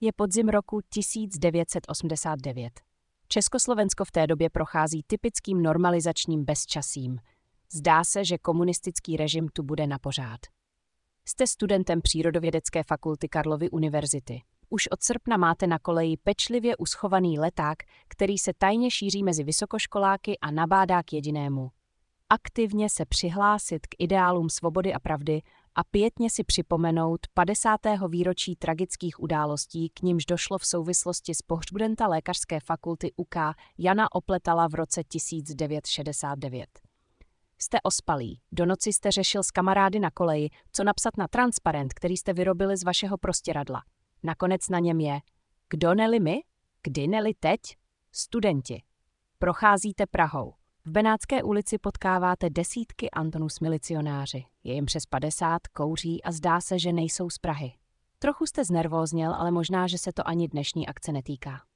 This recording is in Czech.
Je podzim roku 1989. Československo v té době prochází typickým normalizačním bezčasím. Zdá se, že komunistický režim tu bude na pořád. Jste studentem Přírodovědecké fakulty Karlovy univerzity. Už od srpna máte na koleji pečlivě uschovaný leták, který se tajně šíří mezi vysokoškoláky a nabádá k jedinému: aktivně se přihlásit k ideálům svobody a pravdy a pietně si připomenout 50. výročí tragických událostí, k nimž došlo v souvislosti s pohřbudenta lékařské fakulty UK Jana Opletala v roce 1969. Jste ospalí. Do noci jste řešil s kamarády na koleji, co napsat na transparent, který jste vyrobili z vašeho prostěradla. Nakonec na něm je: kdo neli my? Kdy neli teď? Studenti. Procházíte Prahou. V Benátské ulici potkáváte desítky Antonus milicionáři. Je jim přes 50, kouří a zdá se, že nejsou z Prahy. Trochu jste znervózněl, ale možná, že se to ani dnešní akce netýká.